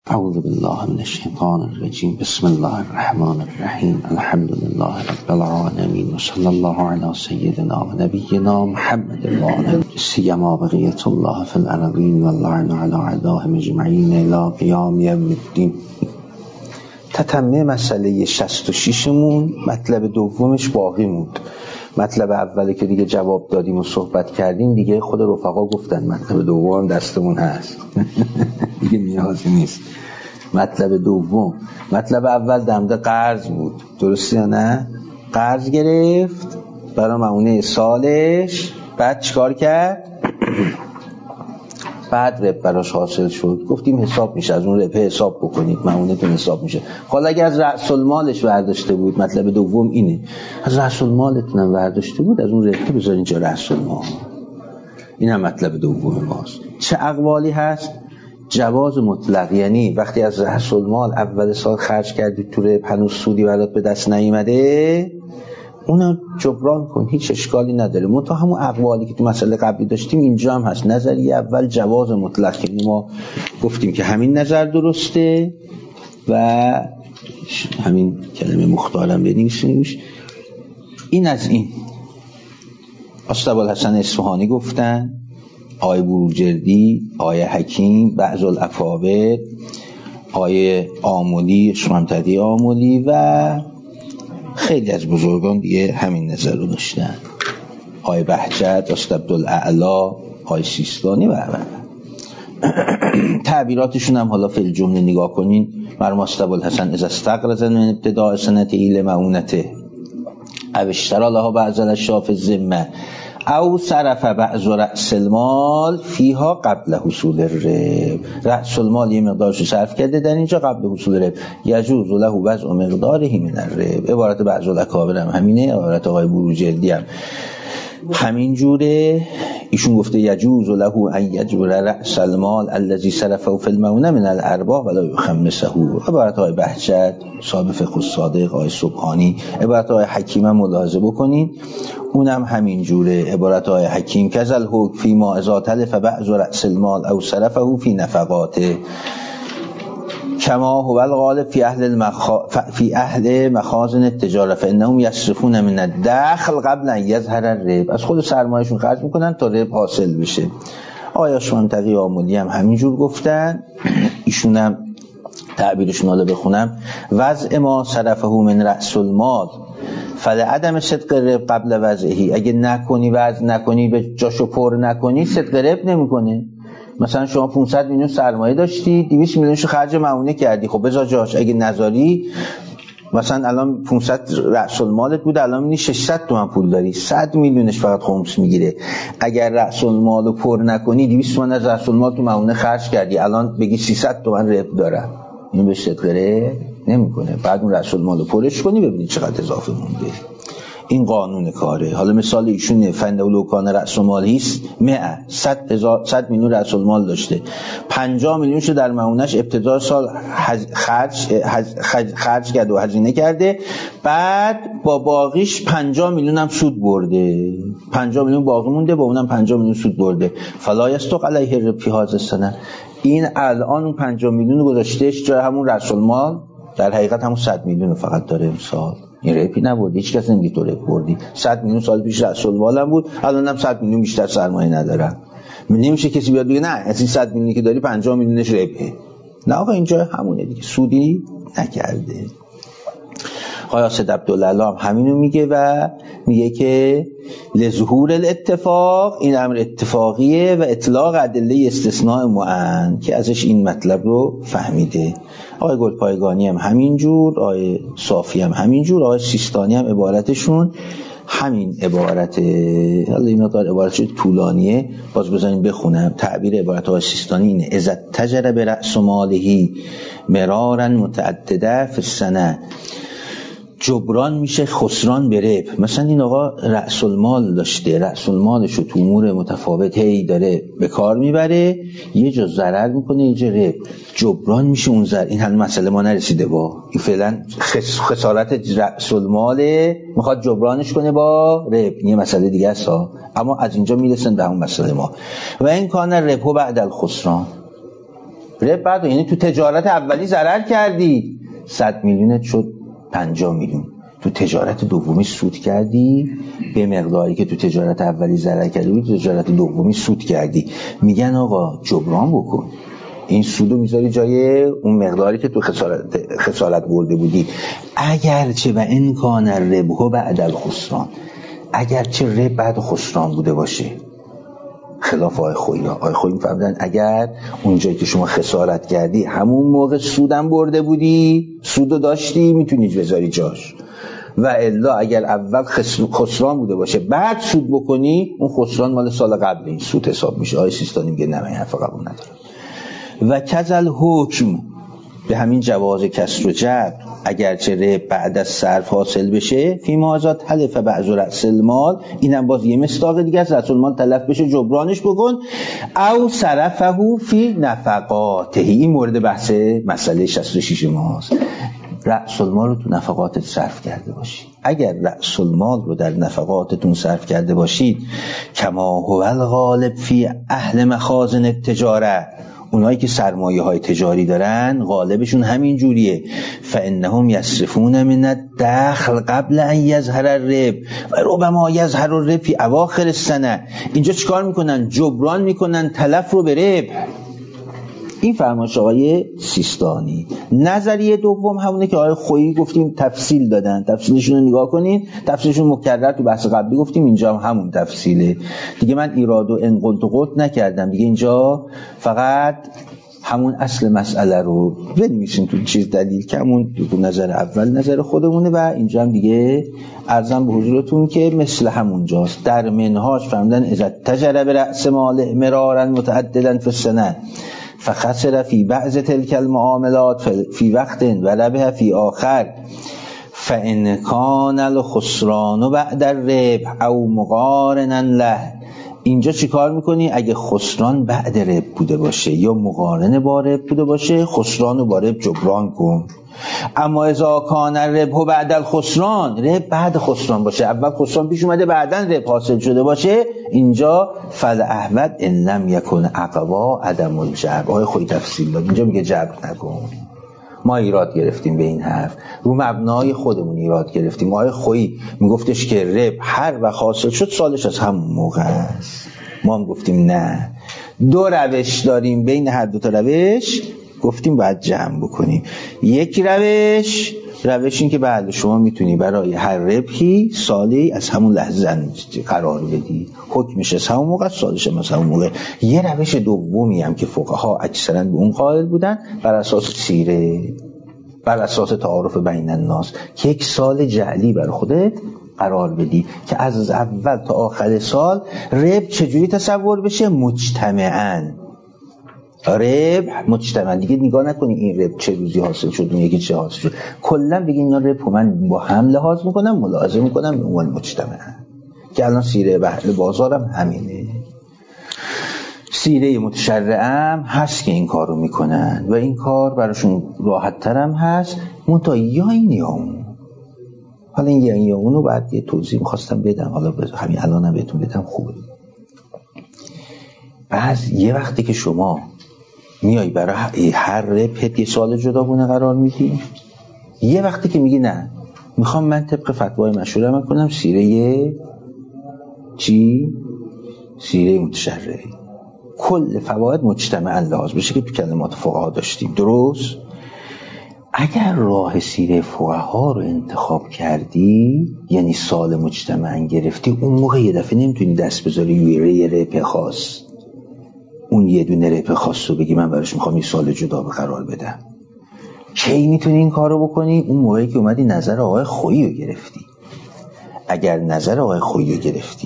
اعوذ بالله من الشیطان الرجیم. بسم الله الرحمن الرحیم. الحمد لله رب العالمین و صلی الله علی سیدنا و نبینا محمد وآله سیما بقیة الله فی الارضین و اللعن علی اعدائهم اجمعین الی قیام یوم الدین. تتمه مسئله 66 مون مطلب دومش باقی موند. مطلب اولی که دیگه جواب دادیم و صحبت کردیم دیگه خود رفقا گفتن مطلب دوم دستمون هست دیگه نیازی نیست. مطلب دوم، مطلب اول در مورد قرض بود، درسته یا نه؟ قرض گرفت برای معونه سالش، بعد چیکار کرد؟ بعد رب براش حاصل شد. گفتیم حساب میشه، از اون رب حساب بکنید، معونتون حساب میشه. حالا اگه از رأس المالش برداشته بود، مطلب دوم اینه، از رأس المالتون هم برداشته بود، از اون رب بذارین اینجا رأس المال. این هم مطلب دوم ماست. چه اقوالی هست؟ جواز مطلق، یعنی وقتی از رأس المال اول سال خرج کردی تو رب، هنوز سودی برات به دست نیامده، اونم جبران کن، هیچ اشکالی نداره. منتها همون اقوالی که تو مسئله قبلی داشتیم اینجا هم هست. نظریه اول جواز مطلق، یعنی ما گفتیم که همین نظر درسته و همین کلمه مختارم بنویسیمش. این از این. استاد ابوالحسن اصفهانی گفتن، آیه بروجردی، آیه حکیم، بعض الافاوت، آیه آملی، شمامتدی آملی و خیلی از بزرگان دیگه همین نظر رو داشتن. آیه بهجت، استاد عبدالاعلی، آیه سیستانی و تعبیراتشون هم حالا فی الجمله نگاه کنین. مرحوم استاد ابوالحسن اذا استقرض من ابتداء سنته الى معونته او اشترى لها بعض الاشیاء فی الذمه او صرف بعض رأس المال فیها قبل حصول الرب. رأس المال یه مقدارشو صرف کرده در اینجا قبل حصول رب، یجوز له وضع مقداره من الرب. عبارت بعض الاکابر هم همینه، عبارت آقای بروجردی هم همین جوره. ایشون گفته یجوز له ان یجبر رأس المال الذي صرفه فی المعونه من الارباح ولا یخمسه. عبارت آقای بهجت، صاحب فقه الصادق، آقای سبحانی. عبارت آقای حکیم هم ملاحظه بکنین، اونم همین جوره. عبارت آقای حکیم کذل حکم فی ما اذا تلف بعض رأس المال او صرفه فی نفقاته کما هو الغالب فی اهل مخازن التجاره فانهم یصرفون من الدخل قبل ان یظهر الرب. از خود سرمایه‌شون خرج میکنن تا رب حاصل بشه. آیه شمامتدی آملی هم همین جور گفتن. ایشون هم تعبیرشون حالا بخونم، وضع ما صرفه من رأس المال فلعدم صدق رب قبل وضعه. اگه نکنی وضع نکنی، به جاشو پر نکنی، صدق رب نمیکنه. مثلا شما 500 میلیون سرمایه داشتی، 200 میلیونشو خرج معونه کردی، خب بذار جاش. اگه نذاری، مثلا الان 500 رأس المالت بود، الان می‌بینی 600 تومن پول داری، 100 میلیونش فقط خمس میگیره. اگر رأس المالو پر نکنی، 200 تومن از رأس المال تو معونه خرج کردی، الان بگی 300 تومن رب دارم، این به صدق رب نمیکنه. بعد اون رأس المالو پرش کنی ببینی چقدر اضافه مونده. این قانون کاره. حالا مثال ایشونه، فندولو کان رأس المال هست 100 میلیون رأس المال داشته، 50 میلیونشو در معونش ابتدای سال خرج کرده و هزینه کرده، بعد با باقیش 50 میلیون هم سود برده، 50 میلیون باقی مونده، با اونم 50 میلیون سود برده. فلا یستق علیه رب فی هذا السنه. این الان اون 50 میلیون گذاشتهش جای همون رأس المال، در حقیقت همون 100 میلیون فقط داره امسال. این رپی نبود، هیچ کس نمیگه تو رپ بردی. 100 میلیون سال پیش رأس المالم بود، الانم 100 میلیون بیشتر سرمایه ندارم. نمیشه کسی بیاد بگه نه از این 100 میلیونی که داری 50 میلیونش رپه. نه آقا، اینجا همونه دیگه، سودی نکرده. قیاس عبدالله هم همینو میگه و میگه که لظهور الاتفاق، این امر اتفاقیه و اطلاق ادله استثناء معین، که ازش این مطلب رو فهمیده. آقای گلپایگانی هم همینجور، آقای صافی هم همینجور، آقای سیستانی هم عبارتشون همین عبارته. حالا این مقدار عبارتش طولانیه، باز بذاریم بخونم. تعبیر عبارت آقای سیستانی اینه: اذا تجر برأس ماله مرارا متعدده فی السنه، جبران میشه خسران به رب. مثلا این آقا رأس المال داشته، رأس المالشو تو امور متفاوت هی داره به کار میبره، یه جا ضرر میکنه، یه جا رب، جبران میشه اون ضرر. این هنوز مسئله ما نرسیده، با این فعلا خسارت رأس المال میخواد جبرانش کنه با رب، این مسئله دیگه است ها. اما از اینجا میرسن به اون مسئله ما. و این کان رب بعد الخسران، رب بعد، یعنی تو تجارت اولی ضرر کردی، 100 میلیونت شد 50 میلیون. تو تجارت دومی سود کردی به مقداری که تو تجارت اولی ضرر کردی، تو تجارت دومی سود کردی. میگن آقا جبران بکن، این سودو میذاری جای اون مقداری که تو خسارت برده بودی. اگرچه و این کان ربح بعد الخسران، اگرچه ربح بعد خسران بوده باشه، خلاف آقای خویی. آقای خویی میفهمدن اگر اونجایی که شما خسارت کردی همون موقع سودم برده بودی، سودو داشتی، میتونی بذاری جاش، و الا اگر اول خسران بوده باشه بعد سود بکنی، اون خسران مال سال قبل این سود حساب میشه. آقای سیستانی میگه نه، من حرف قبول ندارم. و کذل حکم، به همین جواز کسر و جبر، اگرچه ربح بعد از صرف حاصل بشه، فی مازاد تلف بعض رأس المال، اینم باز یه مصداق دیگه از رأس المال تلف بشه جبرانش بکن. او صرفه فی نفقاته، این مورد بحث مسئله 66 ماست. رأس المال رو تو نفقاتت صرف کرده باشی. اگر رأس المال رو در نفقاتتون صرف کرده باشید، کما هو الغالب فی اهل مخازن التجاره، اونایی که سرمایه های تجاری دارن غالبشون همین جوریه، فانهم یصرفون من الدخل قبل ان یظهر الربح و ربما یظهر الربح فی اواخر السنه. اینجا چیکار میکنن؟ جبران میکنن تلف رو به ربح. این فرمایش آقای سیستانی. نظریه دوم همونه که آقای خویی گفتیم تفصیل دادن، تفصیلشون رو نگاه کنین، تفصیلشون مکرر تو بحث قبلی گفتیم، اینجا همون تفصیله دیگه. من ایراد و انقلت و قلت نکردم دیگه، اینجا فقط همون اصل مسئله رو بنویسیم تو چیز دلیل که همون تو نظر اول نظر خودمونه، و اینجا هم دیگه عرضم به حضورتون که مثل همونجاست. در منهاج فرمودن اذا تجربه رأس مال مرارا متعددا فی السنه فخسر فی بعض تلک المعاملات فی وقت و ربح فی آخر فان کان الخسران بعد الربح او مقارنا له. اینجا چی کار میکنی؟ اگه خسران بعد ربح بوده باشه یا مقارنه با ربح بوده باشه، خسران رو با ربح جبران کن. اما اذا کان الربح بعد الخسران، ربح بعد خسران باشه، اول خسران پیش اومده بعداً ربح حاصل شده باشه، اینجا فالاحوط ان لم یکن عقبا عدم الجبر. آقای خویی تفصیل داد، اینجا میگه جبر نکن. ما ایراد گرفتیم به این حرف، رو مبنای خودمون ایراد گرفتیم. آقای خویی میگفتش که ربح هر وقت حاصل شد سالش از همون موقع است. ما هم گفتیم نه، دو روش داریم، بین هر دو تا روش گفتیم باید جمع بکنیم. یک روش این که بله شما میتونی برای هر ربحی سالی از همون لحظه قرار بدی، حکمش از همون موقع، سالش هم از همون موقع. یه روش دومی هم که فقها اکثرا به اون قائل بودن، بر اساس سیره، بر اساس تعارف بین الناس، که یک سال جعلی بر خودت قرار بدی که از اول تا آخر سال ربح چجوری تصور بشه؟ مجتمعاً. ربح مجتمع، دیگه نگاه نکنی این ربح چه روزی حاصل شد، اون یکی چه حاصل شد، کلا بگی اینا ربح من با هم لحاظ میکنم، ملاحظه میکنم به عنوان مجتمع، که الان سیره بحر بازارم همینه. سیره متشرعم هست که این کار رو میکنن و این کار براشون راحت ترم هست، منتها یا این یا اون. حالا این یا اون رو بعد یه توضیح میخواستم بدم، حالا همین الانم بهتون بدم خوبه. بعض یه وقتی که شما میای برای هر ربحت یه سال جداگونه قرار میدی، یه وقتی که میگی نه میخوام من طبق فتوای مشهور من کنم سیره سیره متشرعه، کل فواید مجتمعاً لحاظ بشه که تو کلمات فقها داشتیم. درست؟ اگر راه سیره فقها رو انتخاب کردی، یعنی سال مجتمعاً گرفتی، اون موقع یه دفعه نمیتونی دست بذاری یه ربح خاص، اون یه دونه ربح خاص رو بگی من براش میخوام یه سال جدا قرار بدم. کی میتونی این کار رو بکنی؟ اون موقعی که اومدی نظر آقای خویی رو گرفتی. اگر نظر آقای خویی رو گرفتی،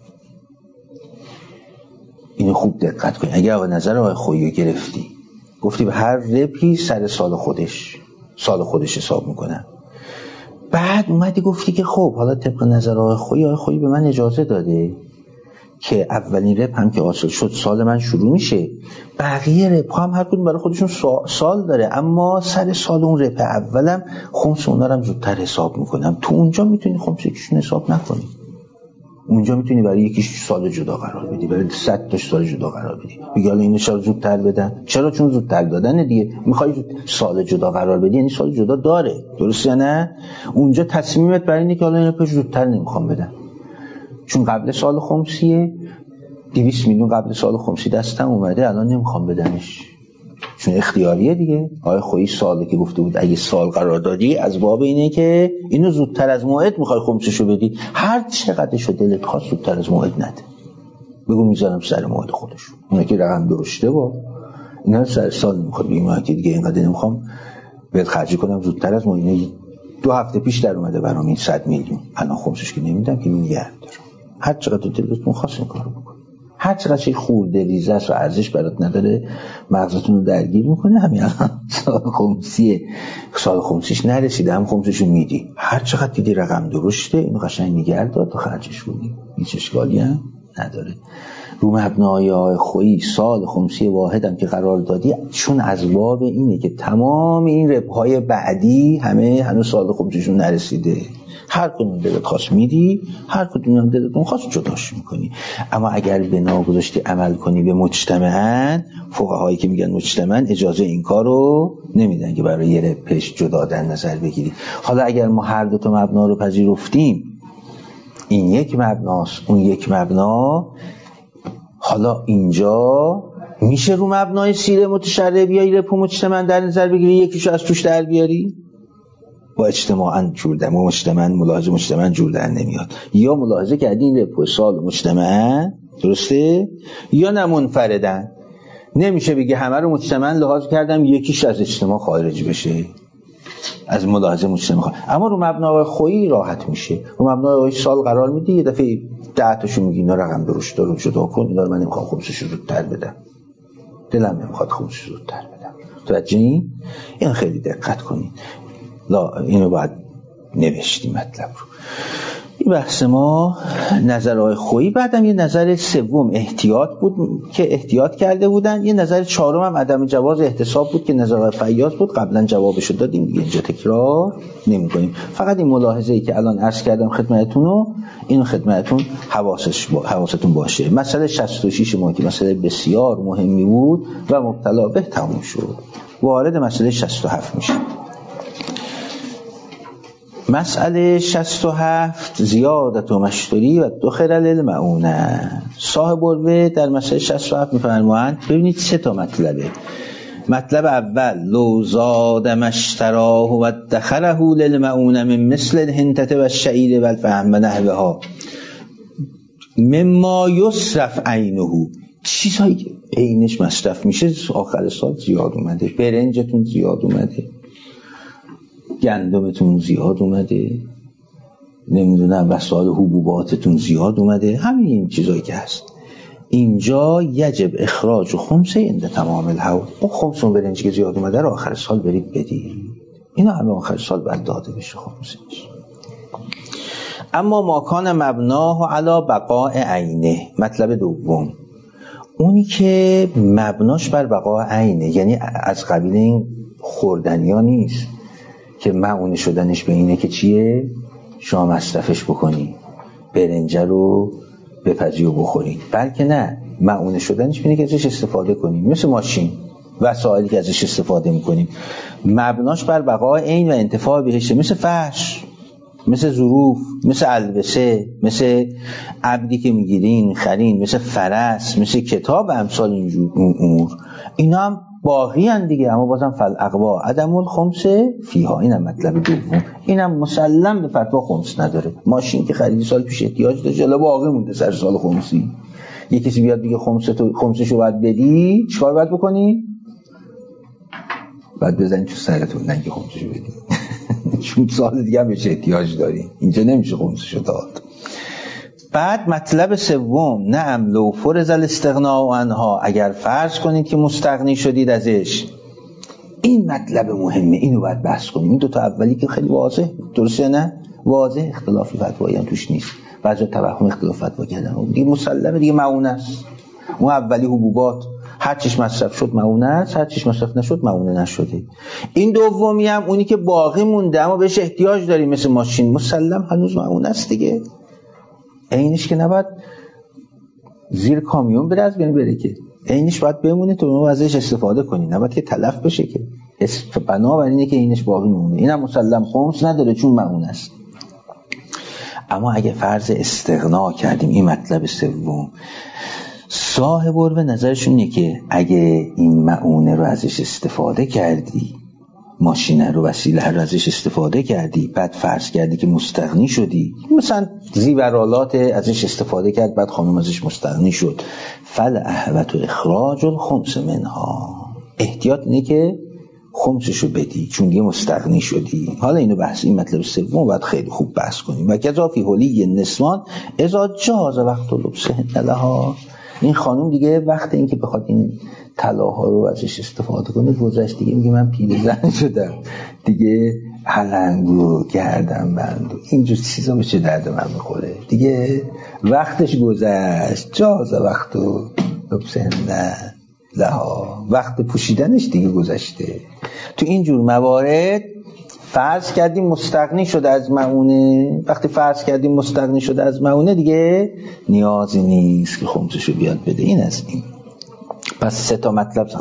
اینو خوب دقت کنی، اگر نظر آقای خویی رو گرفتی، گفتی به هر ربحی سر سال خودش حساب میکنم، بعد اومدی گفتی که خب حالا طبق نظر آقای خویی به من اجازه داده که اولین ربح هم که حاصل شد سال من شروع میشه، بقیه ربح هم هر کدوم برای خودشون سال داره، اما سر سال اون ربح اولم خمس اونا رو هم زودتر حساب میکنم. تو اونجا میتونی خمس یکیشون حساب نکنی، اونجا میتونی برای یکیش سال جدا قرار بدی، برای 100 تا سال جدا قرار بدی. میگه حالا اینو چرا زودتر بدن؟ چرا؟ چون زودتر دادن دیگه. میخوای سال جدا قرار بدی یعنی سال جدا داره، درسته یا نه؟ اونجا تصمیمت برای اینه که حالا اینو زودتر نمیخوام بدن، چون قبل سال خمسیه 200 میلیون قبل سال خمسی دستم اومده، الان نمیخوام بدنش، چون اختیاریه دیگه. آقای خویی ساله که گفته بود اگه سال قرار دادی از باب اینه که اینو زودتر از موعد میخوای خمسشو بدی، هر چقدرشو دلت خواست زودتر از موعد نده، بگو میذارم سر موعد خودشون. اونا که رقم درشته با اینا سر سال نمیخواد بگیم که دیگه اینقدر نمیخوام بهت خرجی کنم زودتر از موعد. 2 هفته پیش در اومده برام این 100 میلیون، الان خمسش که نمیدم که نگه دارم. هر چقدر دلتون خواست این کارو بکن، هر چقدر چیز خورده ریزه است و ارزش برات نداره مغزتون رو درگیر میکنه. همین الان سال خمسیه، سال خمسیش نرسیده هم خمسشو میدی، هر چقدر دیدی رقم درشته اینو قشنگ نگه دار تا خرجش کنی، هیچ اشکالی هم نداره. رو مبنای آقای خویی سال خمسی واحدم که قرار دادی، چون از باب اینه که تمام این ربح‌های بعدی همه هنوز سال خمسیشون نرسیده، هر کدوم دلت خواست میدی، هر کدوم هم دلتون خواست جداش میکنی. اما اگر بنا گذاشتی عمل کنی به مجتمعاً، فقهایی که میگن مجتمعاً اجازه این کارو نمیدن که برای یه ربحش جدا در نظر بگیری. حالا اگر ما هر دو تا مبنا رو پذیرفتیم، این یک مبناست اون یک مبنا، حالا اینجا میشه رو مبنای سیره متشرع بیایی ربح مجتمعاً در نظر بگیری، یکیشو از توش در بیاری؟ با اجتماعاً جور در مجتمعاً ملاحظه مجتمعاً جور در نمیاد. یا ملاحظه کردی این ربح سال مجتمعاً درسته یا نه منفردن، نمیشه بگی همه رو مجتمعاً لحاظ کردم یکیش از اجتماع خارج بشه، از ملاحظه مجتمع خارج. اما رو مبنای خویی راحت میشه، رو مبنای سال قرار میدی، یه دفعه 10 تاشو میگی اینا رقم درشت رو جدا کن، اینا رو من نمیخوام خمسش رو زودتر بدم، دلم نمیخواد خمسش رو زودتر بدم. توجهی؟ این خیلی دقت کنید. لا اینو باید نوشتی مطلب رو. این بحث ما نظرهای خویی. بعدم یه نظر سوم احتیاط بود که احتیاط کرده بودن، یه نظر چهارم هم عدم جواز احتساب بود که نظرهای فیاض بود، قبلا جوابشو دادیم دیگه، اینجا تکرار نمی کنیم. فقط این ملاحظه‌ای که الان عرض کردم خدمتتون رو، اینو خدمتتون حواستون باشه. مسئله 66 ما که مسئله بسیار مهمی بود و مبتلا به تموم شد، وارد مسئله 67 میشه. مسئله 67 زیادت و مشتری و دخل للمعونه. صاحب الوه در مسئله 67 میفرمایند ببینید 3 تا مطلبه. مطلب اول لو زاد مشتراه و دخله للمعونه من مثل الهنتة و الشعیر و الفهم و نحوها مما یصرف عینه، چیزهایی که عینش مصرف میشه آخر سال زیاد اومده، برنجتون زیاد اومده، گندمتون زیاد اومده، نمیدونم وسایل حبوباتتون زیاد اومده، همین این چیزایی که هست. اینجا یجب اخراج خمسه عند تمام الحول. اون خمس اون برنجی که زیاد اومده رو آخر سال برید بدید، اینا همه آخر سال باید داده بشه خمسش. اما ما کان مبناه علی بقاء عینه، مطلب دوم اونی که مبناش بر بقاء عینه، یعنی از قبیل این خوردنیا نیست که معونه شدنش به اینه که چیه؟ شما مصرفش بکنی، برنجه رو بپزی و بخوری، بلکه نه، معونه شدنش به اینه که ازش استفاده کنیم، مثل ماشین وسایلی که ازش استفاده میکنیم. مبناش بر بقاء عین و انتفاع بهشه، مثل فرش، مثل ظروف، مثل البسه، مثل عبدی که میگیرین خرین، مثل فرس، مثل کتاب، امثال اینجور امور. اینا هم باقی هن دیگه، اما بازم فالاقوا عدم الخمس فیها. اینم مطلب دوم، اینم مسلم به فتوا خمس نداره. ماشین که خریدی سال پیش احتیاج داشت، الا باقی مونده سر سال خمسی، یه کسی بیاد بگه خمسشو باید بدی، چیکار باید بکنی؟ باید بزنی تو سرتون، نه که خمسشو بدی چون سال دیگه هم بهش احتیاج داری، اینجا نمیشه خمسشو داد. بعد مطلب سوم نعم لو فرض الاستغناء عنها، اگر فرض کنید که مستغنی شدید ازش. این مطلب مهمه، اینو باید بحث کنیم. این 2 تا اولی که خیلی واضح، درسته نه؟ واضح، اختلافی فتوایی هم توش نیست. بعضی توهم اختلاف فتوا کردن دیگه مسلمه دیگه، معونه است. اون اولی حبوبات هر چیش مصرف شد معونه است، هر چیش مصرف نشد معونه نشده. این دومی هم اونی که باقی مونده اما بهش احتیاج داریم مثل ماشین، مسلم هنوز معونه است دیگه. عینش که نباید زیر کامیون بره از بین بره که عینش باید بمونه تو اون ازش استفاده کنی، نباید که تلف بشه که. بنابراین اینه که عینش باقی میمونه. اینم مسلم خمس نداره چون معون است. اما اگه فرض استغنا کردیم، این مطلب سوم، صاحب عرف نظرشون اینه که اگه این معونه رو ازش استفاده کردی، ماشینه رو، وسیله رو ازش استفاده کردی، بعد فرض کردی که مستغنی شدی، مثلا زیورالات ازش استفاده کرد بعد خانم ازش مستغنی شد، فالاحوط اخراج الخمس منها، احتیاط اینه که خمسشو بدی چون دیگه مستغنی شدی. حالا اینو بحث، این مطلب سوم باید خیلی خوب بحث کنیم. و کذا فی حلی النسوان اذا جاز وقت لبسهن لها، این خانم دیگه وقت این که بخواد این طلاها رو ازش استفاده کنه گذشت دیگه، میگه من پیرزن شدم دیگه، حلنگو گردم بند اینجور چیزا به چه درد من میخوره دیگه، وقتش گذشت. جاز وقت لبسهن لها، وقت پوشیدنش دیگه گذشته. تو اینجور موارد فرض کردیم مستغنی شده از معونه، وقتی فرض کردیم مستغنی شده از معونه دیگه نیازی نیست که خمسشو بیاد بده. این از این. پس سه تا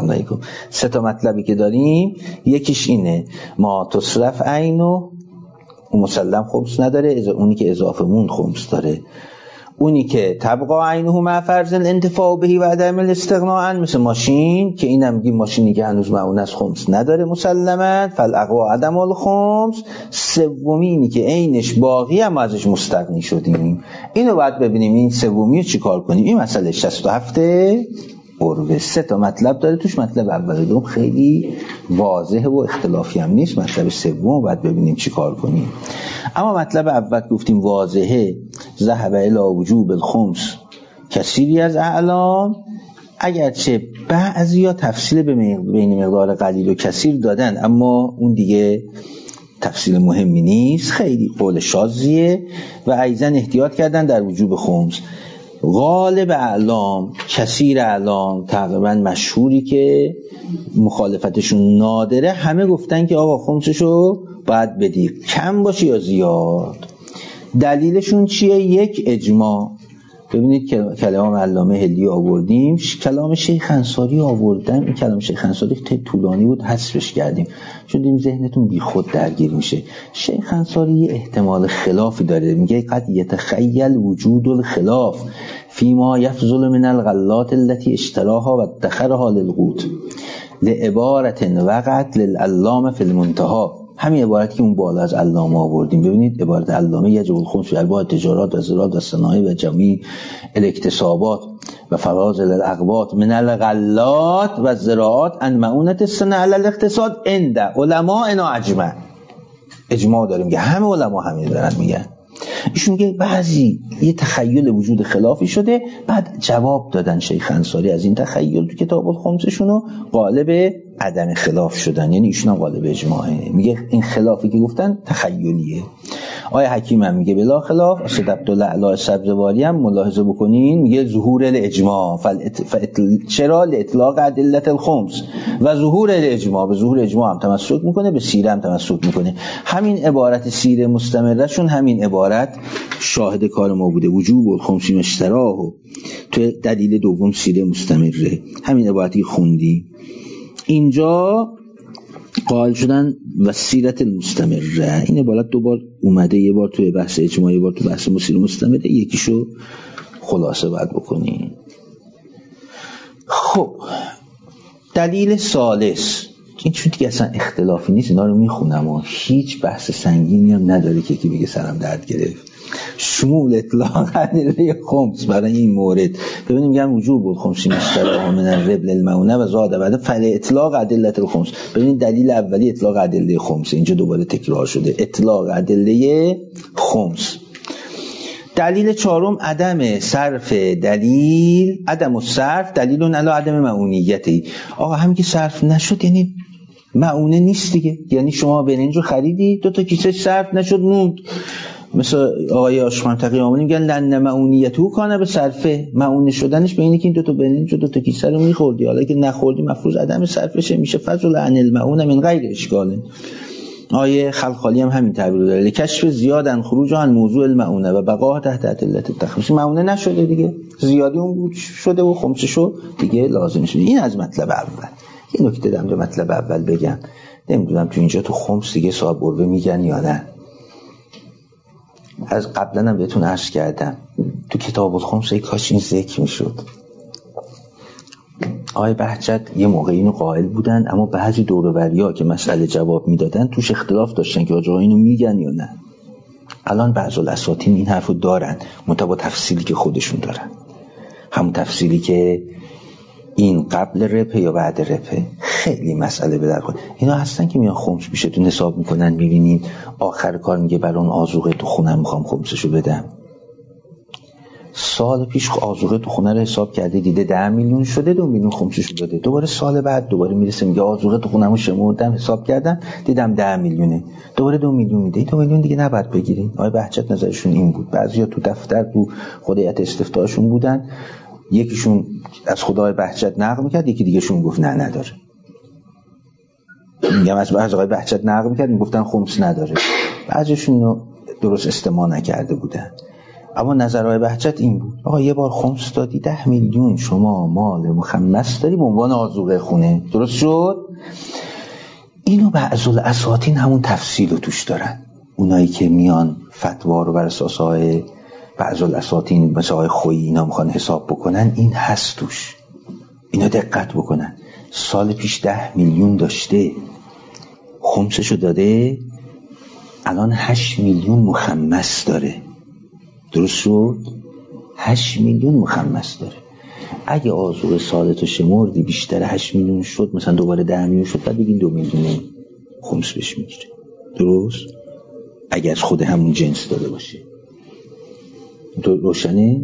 مطلبی که داریم، یکیش اینه ما تصرف عینو اون مسلم خمس نداره، اونی که اضافه مون خمس داره، اونی که تبقا عینه مع فرض الانتفاع بهی و عدم الاستغناء عن، مثل ماشین که اینم میگیم ماشینی که هنوز معونه از خمس نداره مسلما، فالاقوا عدم الخمس. سومی اینی که عینش باقی هم ازش مستغنی شدیم. اینو باید ببینیم این سومی رو چیکار کنیم. این مسئله 67 عروه. سه تا مطلب داره توش. مطلب اول دوم خیلی واضحه و اختلافی هم نیست. مطلب سوم باید ببینیم چیکار کنیم. اما مطلب اول گفتیم واضحه، ذهب الی وجوب الخمس کثیری از اعلام، اگرچه بعضیا تفصیل بین مقدار قلیل و کثیر دادن، اما اون دیگه تفصیل مهمی نیست، خیلی قول شاذیه و ایزن احتیاط کردن در وجوب خمس. غالب اعلام، کثیر اعلام، تقریبا مشهوری که مخالفتشون نادره، همه گفتن که آقا خمسشو باید بدی، کم باشه یا زیاد. دلیلشون چیه؟ یک، اجماع. ببینید که کلام علامه هلی آوردیم، کلام شیخ انصاری آوردم. این کلام شیخ انصاری خیلی طولانی بود، حذفش کردیم چون دیدیم ذهنتون بی خود درگیر میشه. شیخ انصاری یه احتمال خلافی داره، میگه قد یتخیل وجود الخلاف فیما یفضل من الغلات التي اشتراها و ادخرها للقوت لعبارت وقعت للعلامه فی المنتهى. همین عبارتی که اون بالا از علامه آوردیم. ببینید عبارت علامه یجب الخمس فی ارباع تجارات و زراعت و صنایع و جمعی الاکتسابات و فراضل الاقباط من الغلات و زراعات ان معونت السنه علی الاقتصاد عند علماء اجمع. اجماع داریم که همه علما همین دارن میگن. ایشون میگه بعضی یه تخیل وجود خلافی شده، بعد جواب دادن شیخ انصاری از این تخیل تو کتاب الخمسشون و قالب عدم خلاف شدن، یعنی ایشون هم قالب اجماعه. میگه این خلافی که گفتن تخیلیه. آیه حکیم هم میگه بلا خلاف. اسد عبدالله سبزواری هم ملاحظه بکنین میگه ظهور الاجماع چرا لاطلاق ادله الخمس و ظهور الاجماع. به ظهور اجماع هم تمسک میکنه، به سیره هم تمسک میکنه. همین عبارت سیره مستمره شون همین عبارت شاهد کار ما بوده. وجوب الخمس مشتراه تو دلیل دوم سیره مستمره، همین عبارتی خوندی. اینجا قائل شدن و سیرت المستمره. این عبارت دوبار اومده، یه بار توی بحث اجماع، یه بار توی بحث مسیر مستمره. یکیشو خلاصه باید بکنیم. خب دلیل ثالث، این چون دیگه اصلا اختلافی نیست، اینا رو میخونم و هیچ بحث سنگینی هم نداره که یکی بگه سرم درد گرفت. شمول اطلاق ادله خمس برای این مورد. ببینیم میگن وجوب الخمس مشتراه من الربل المعونه و زاد بعد فل اطلاق ادله الخمس. ببینید دلیل اولی اطلاق ادله خمس، اینجا دوباره تکرار شده اطلاق ادله خمس. دلیل چهارم عدم صرف دلیل، عدم الصرف دلیل علی عدم معونیتی. آقا همین که صرف نشد یعنی معونه نیست دیگه. یعنی شما برنج رو خریدی، 2 تا کیسه صرف نشد موند. مثل آقای آشمن تقی آمونی میگن لن معونیتو کانه به صرفه، معونه شدنش به اینه که این 2 تا برنج و 2 تا کیسه رو میخوردی، حالا که نخوردی مفروض عدم صرفشه، میشه فضل عن المعونه من غیر اشکال. آیه خلخالی هم همین تعبیر داره، لکشف زیادن خروج عن موضوع المعونه و بقا تحت علت التخميس. معونه نشده دیگه، زیادی اون بود شده و خمسشو دیگه لازم شده. این از مطلب اول. یه نکته در مطلب اول بگم، نمیدونم تو اینجا تو خمس دیگه صاحب گربه میگن یا نه. از قبلا هم بهتون عرض کردم تو کتاب الخمس کاش این ذکر میشد. آقای بهجت یه موقع اینو قائل بودن، اما بعضی دوروبری‌ها که مسئله جواب میدادن توش اختلاف داشتن که آقا اینو میگن یا نه. الان بعضی الاساطین این حرفو دارن، منتها با تفصیلی که خودشون دارن، همون تفصیلی که این قبل رپه یا بعد رپه. خیلی مسئله به در خود اینا هستن که میان خمس میشه تو حساب میکنن، میبینین آخر کار میگه برای اون آذوقه تو خونم میخوام خمسشو بدم. سال پیش آذوقه تو خونه رو حساب کرده دیده 10 میلیون شده، 2 میلیون خمسشو داده. دوباره سال بعد دوباره میرسه میگه آذوقه تو خونم رو شمردم حساب کردم دیدم 10 میلیونه، دوباره 2 میلیون میده. 2 میلیون دیگه نباید بگیرین. آقای بهجت نظرشون این بود. بعضیا تو دفتر تو خودیت استفتاحشون بودن، یکیشون از خدای بهجت نقل میکرد، یکی دیگهشون گفت نه نداره. میگم از آقای بهجت نقل میکرد میگفتن خمس نداره، بعضیشون رو درست استماع نکرده بودن. اما نظر آقای بهجت این بود آقا یه بار خمس دادی 10 میلیون شما مال مخمس داری به عنوان آذوقه خونه، درست شد؟ اینو بعض الاساطین همون تفصیل رو توش دارن. اونایی که میان فتوا رو بر اساس های بعض الاساطین مثل آقای خویی اینا میخوان حساب بکنن، این هست توش. اینا دقت بکنن. سال پیش 10 میلیون داشته، خمسشو داده، الان 8 میلیون مخمس داره، درست شد؟ 8 میلیون مخمس داره. اگه آذوقه سالتو شمردی بیشتر 8 میلیون شد، مثلا دوباره 10 میلیون شد، بعد بگین 2 میلیون خمس بهش میگیره، درست؟ اگه از خود همون جنس داده باشه. تو روشنه؟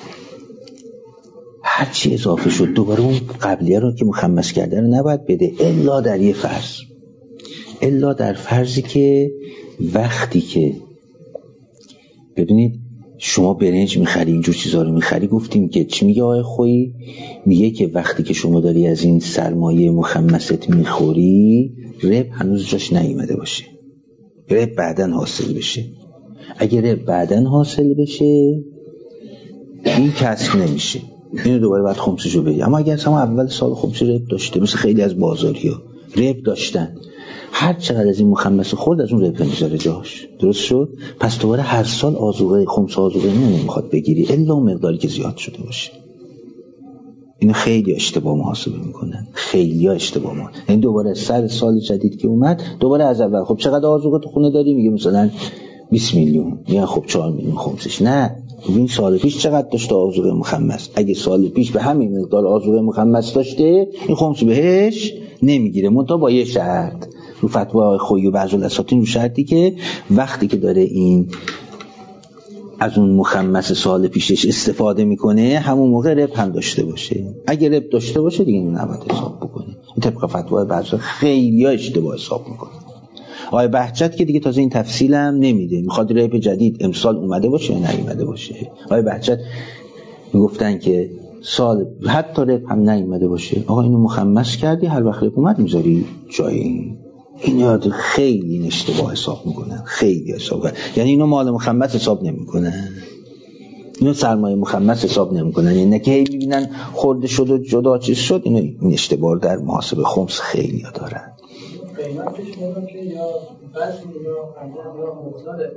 هرچی اضافه شد دوباره اون قبلیه رو که مخمس کرده رو نباید بده، الا در یه فرض، الا در فرضی که وقتی که ببینید شما برنج میخری اینجور چیزا رو میخری، گفتیم که چی میگه آقای خویی؟ میگه که وقتی که شما داری از این سرمایه مخمست میخوری، رب هنوز جاش نیومده باشه، رب بعدن حاصل بشه. اگه رب بعدن حاصل بشه این کسب نمیشه، اینو دوباره بعد خمسشو بدی. اما اگر اصلا اول سال خمس رب داشته، مثل خیلی از بازاری ها رب داشتن، هر چقدر از این مخمس خورد از اون رب میذاره جاش، درست شد؟ پس دوباره هر سال آذوقه خمس آذوقه نمیخواد بگیری الا اون مقداری که زیاد شده باشه. اینو خیلی اشتباه محاسبه میکنن، خیلی اشتباه ما. این دوباره سر سال جدید که اومد دوباره از اول خب چقدر آذوقه تو خونه داری؟ میگه مثلا 20 میلیون، یا خب 4 میلیون خمسش. نه، این سال پیش چقدر داشته آذوقه مخمس؟ اگه سال پیش به همین مقدار آذوقه مخمس داشته، این خمس بهش نمیگیره، منتها با یه شرط. رو فتوا خویی و بعض الاساطین رو شرطی که وقتی که داره این از اون مخمس سال پیشش استفاده میکنه همون موقع رب هم داشته باشه. اگه رب داشته باشه دیگه اینو نباید حساب بکنه. این طبق فتوا بعض خیلی اشتباه حساب میکنه. آقای بهجت که دیگه تازه این تفصیل هم نمیده، میخواد رب جدید امسال اومده باشه یا نیومده باشه. آقای بهجت میگفتن که سال حتی رب هم نیومده باشه، آقا اینو مخمس کردی، هر وقت رب اومد میذاری جایی. این یاد خیلی اشتباه حساب میکنن، خیلی حساب کنن. یعنی اینو مال مخمس حساب نمیکنن، اینو سرمایه مخمس حساب نمیکنن، یعنی که میبینن خورده شد و جدا چیز شد. اینو این اشتباه در محاسبه خمس خیلی ها دارن. قیمتش میگم که یا بس یا مقدار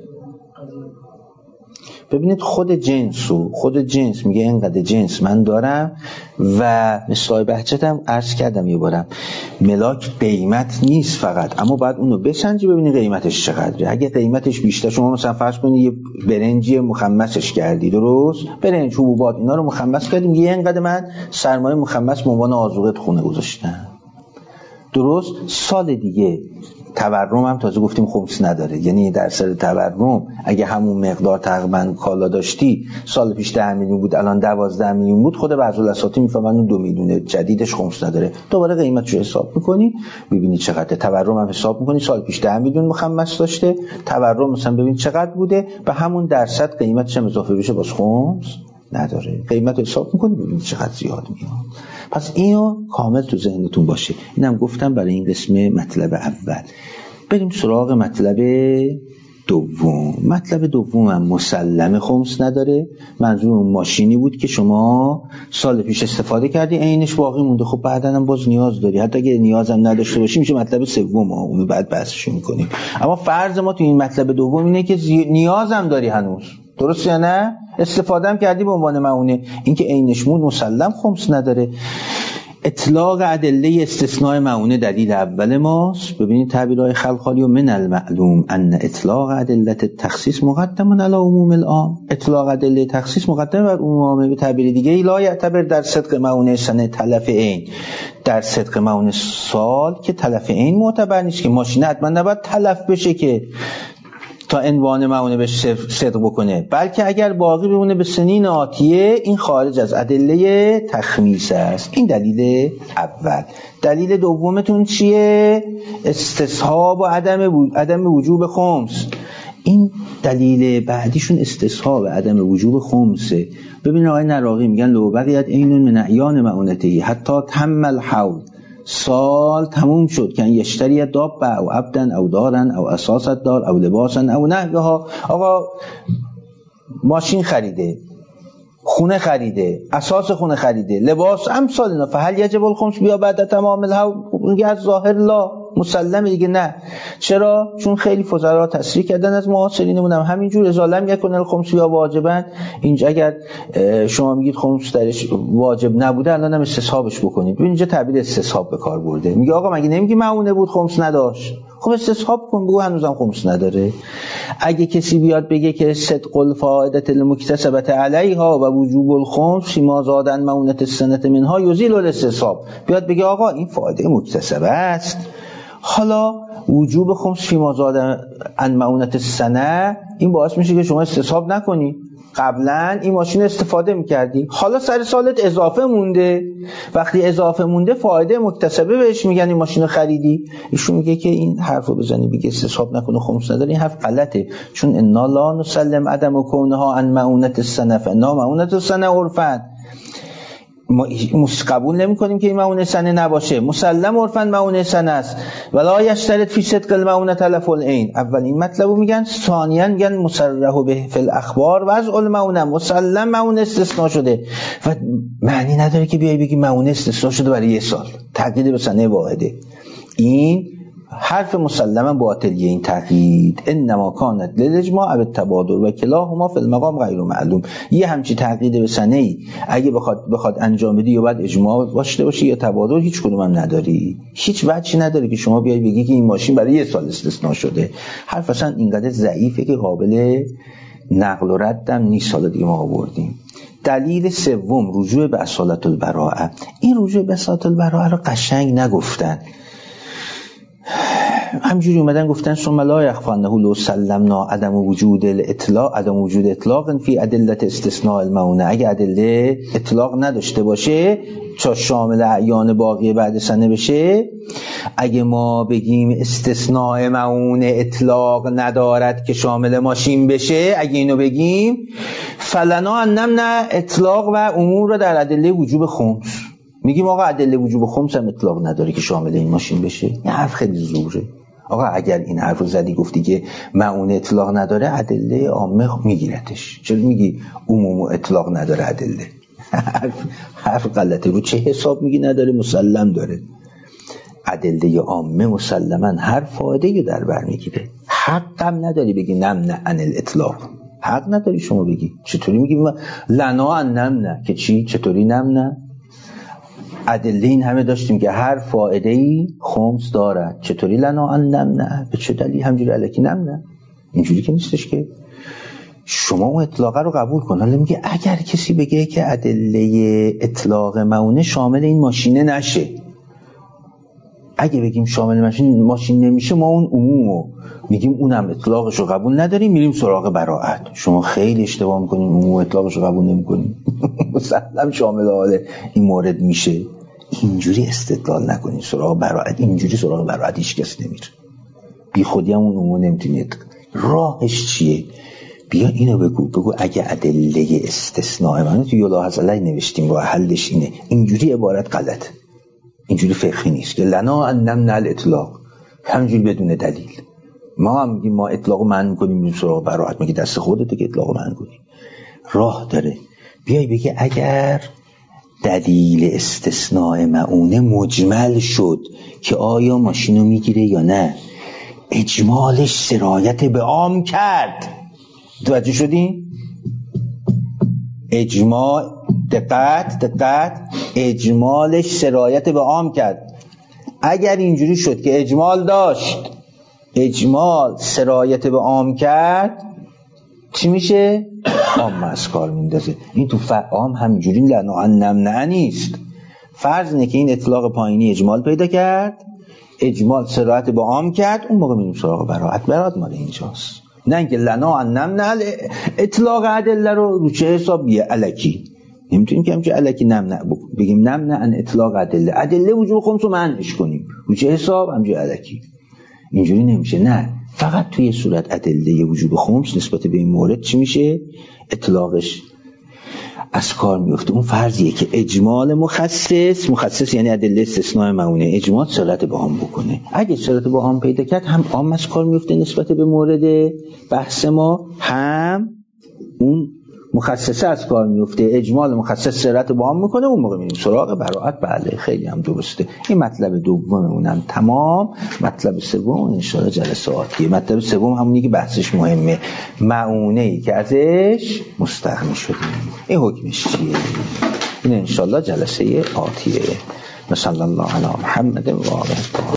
ببینید خود جنس میگه اینقدر جنس من دارم. و مثل بهجت هم عرض کردم یه بارم، ملاک قیمت نیست فقط، اما باید اونو بسنجی ببینی قیمتش چقدره. اگه قیمتش بیشتر، شما مثلا فرض کنید یه برنجی مخمسش کردی، درست؟ برنج حبوبات اینا رو مخمس کردیم، یه اینقدر من سرمایه مخمس به عنوان آذوقه خونه گذاشتم، درست؟ سال دیگه تورم هم تازه گفتیم خمس نداره، یعنی در سر تورم اگه همون مقدار تقریبا کالا داشتی، سال پیش 10 میلیون بود الان 12 میلیون بود، خود بعضی الاساطین میفهمن اون 2 میلیون جدیدش خمس نداره. دوباره قیمتشو حساب میکنی ببینی چقدره. تورم هم حساب میکنی، سال پیش 10 میلیون مخمس داشته، تورم مثلا ببین چقدر بوده، به همون درصد قیمتش هم اضافه بشه باز خمس نداره. قیمت حساب میکنی ببینید چقدر زیاد میاد. پس اینو کامل تو ذهنتون باشه. اینم گفتم برای این قسم مطلب اول. بریم سراغ مطلب دوم. مطلب دوم هم مسلم خمس نداره. منظور اون ماشینی بود که شما سال پیش استفاده کردی، عینش باقی مونده، خب بعداً هم باز نیاز داری، حتی اگه نیازم نداشته باشی میشه مطلب سوم، اونو بعد بحثش می‌کنیم. اما فرض ما تو این مطلب دوم اینه که نیازم داری هنوز، درست یا نه؟ استفاده هم کردی به عنوان معونه، این که عینش مون مسلم خمس نداره. اطلاق ادله استثناء معونه دلیل اول ماست. ببینید تعبیرهای خلخالی و من المعلوم ان اطلاق ادله تخصیص مقدم علی عموم العام. اطلاق ادله تخصیص مقدم بر عموم عام. به تعبیر دیگه لا یعتبر در صدق معونه سنه تلف عین، در صدق معونه سال که تلف عین معتبر نیست، که ماشین حتما نباید تلف بشه که تا عنوان معونه بهش صدق بکنه، بلکه اگر باقی بمونه به سنین آتیه این خارج از ادله تخمیس است. این دلیل اول. دلیل دومتون چیه؟ استصحاب و عدم وجوب خمس. این دلیل بعدیشون استصحاب عدم وجوب خمسه. ببین آقای نراقی میگن لو بقیت عین من اعیان معونته حتی تم الحول، سال تموم شد که یشتری دابه او عبدن او دارن او اساست دار او لباسن او نحوها. آقا ماشین خریده، خونه خریده، اساس خونه خریده، لباس، امثال اینا، فهل یجب الخمس بیا بعد تمام الحول؟ میگه از ظاهر لا، مسلمه دیگه. نه. چرا؟ چون خیلی فضلا تصریح کردن از معاصرینمون هم همینجور ازالم یکن الخمس یا واجبن. اینجا اگر شما میگید خمس درش واجب نبوده الان هم استصحابش بکنید. ببین اینجا تعبیر استصحاب به کار برده. میگه آقا مگه نمیگی معونه بود خمس نداشت؟ خب استصحاب کن، بگو هنوزم خمس نداره. اگه کسی بیاد بگه که صدق الفائده المکتسبه علیها و وجوب الخمس فيما زادن معونه السنه منها یزیل الاستصحاب، بیاد بگه آقا این فائده مکتسبه است، حالا وجوب خمس فيما زادن عن معونه السنه این باعث میشه که شما استصحاب نکنی. قبلا این ماشین استفاده میکردی، حالا سر سالت اضافه مونده، وقتی اضافه مونده فایده مکتسبه بهش میگن این ماشین خریدی. ایشون میگه که این حرفو بزنی بگی استصحاب نکنه خمس نداره، این حرف غلطه، چون انا لا نسلم عدم کونها عن معونه السنه فانا معونه السنه عرفا. ما قبول نمی کنیم که این معونه سنه نباشه، مسلم عرفاً معونه سنه است. ولا یشترط فی صدق المعونه تلف العین. اول این مطلبو میگن، ثانیاً میگن مصرح به فی الاخبار وضع المعونه، مسلم معونه استثناء شده و معنی نداره که بیای بگی معونه استثناء شده برای یه سال، تقیید به سنه واحده. این حرف مسلما باطلیه. این تقیید انما کانت للاجماع و التبادر و کلاهما فی المقام غیر معلوم. یه همچی تقیید به سنه ای اگه بخواد انجام بدی یا بعد اجماع داشته باشی یا تبادر، هیچ کدوم هم نداری، هیچ وجهی نداره که شما بیای بگی که این ماشین برای یه سال استثناء شده. حرف اصلا اینقدر ضعیفه که قابل نقل و ردم نیست. حالا دیگه ما آوردیم. دلیل سوم رجوع به اصالت البراءه. این رجوع به اصالت البراءه رو قشنگ نگفتن، همجوری اومدن گفتن ثم لا يخفى انه لو سلمنا عدم وجود اطلاق فی ادله استثناء المعونه. اگه ادله اطلاق نداشته باشه تا شامل اعیان باقی بعد سنه بشه، اگه ما بگیم استثناء معونه اطلاق ندارد که شامل ماشین بشه، اگه اینو بگیم فلنا نمنع اطلاق و امور رو در ادله وجوب خمس. میگیم آقا ادله وجوب خمس هم اطلاق نداره که شامل این ماشین بشه. این حرف خیلی زوره. آقا اگر این حرف رو زدی گفتی که معونه اطلاق نداره، ادله عامه میگیرتش. چرا میگی عموم اطلاق نداره ادله؟ حرف غلطه. رو چه حساب میگی نداره؟ مسلم داره. ادله عامه مسلما هر فایده‌ای در بر میگیره. حقم نداری بگی نمنع عن الاطلاق، حق نداری شما بگی. چطوری میگی لنا ان نمنع که چی؟ چطوری نمنع؟ ادله این همه داشتیم که هر فائده‌ای خمس دارد، چطوری لنا ان نمنع؟ به چه دلیل همجوری الکی نمنع؟ اینجوری که نیستش که. شما اون اطلاقه رو قبول کن. حالا میگه اگر کسی بگه که ادله اطلاق معونه شامل این ماشینه نشه، اگه بگیم شامل ماشین نمیشه، ما اون عمومو میگیم اونم اطلاقش رو قبول نداریم، میریم سراغ براءت. شما خیلی اشتباه میکنین، عموم اطلاقش رو قبول نمیکنین، مسلم شامل حال این مورد میشه. اینجوری استدلال نکنین سراغ براءت. اینجوری سراغ براءت هیچ کس نمیره. بی خودی هم اون عموم نمیتونید. راهش چیه؟ بیا اینو بگو اگه ادله استثناء من تو یلاحظ علی نوشتیم و حلش اینه. اینجوری عبارت غلط، اینجوری فقهی نیست که لنا ان نمنع الاطلاق. همینجوری بدون دلیل. ما هم میگیم ما اطلاق منع کنیم میریم سراغ براءت، میگه دست خودته که اطلاق منع کنی. راه داره بیای بگی اگر دلیل استثناء مؤونه مجمل شد که آیا ماشینو میگیره یا نه، اجمالش سرایت به عام کرد. توجه شدین؟ اجمال، دقت، اجمالش سرایت به عام کرد. اگر اینجوری شد که اجمال داشت، اجمال سرایت به عام کرد، چی میشه؟ عام از کار میندازه. این تو عام همینجوری نمنع نیست. فرض اینه که این اطلاق پایینی اجمال پیدا کرد، اجمال سرایت به عام کرد، اون موقع میریم سراغ براءت مال اینجاست. نه اینکه لنا ان نمنع اطلاق ادله رو چه حسابیه الکی. نمیتونیم که همچه الکی نمنع بگیم نمنع ان اطلاق ادله وجوب خمس رو منعش کنیم رو چه حساب همچه الکی. اینجوری نمیشه. نه، فقط توی صورت ادله وجوب خمس نسبت به این مورد چی میشه؟ اطلاقش از کار میفته. اون فرضیه که اجمال مخصص یعنی ادله استثناء مؤونه، اجمال سرایت به عام بکنه. اگه سرایت به عام پیدا کرد، هم عام از کار میفته نسبت به مورد بحث ما، هم اون مخصصه از کار میفته. اجمال مخصص سرایت به عام میکنه، اون موقع میریم سراغ براءت. بله، خیلی هم درسته. این مطلب دوممونم تمام. مطلب سوم ان شاء الله جلسه آتیه. مطلب سوم همونی که بحثش مهمه، مؤونه‌ای که ازش مستغنی شدیم، این حکمش چیه؟ این ان شاء الله جلسه آتیه. صلی الله علی محمد و آله.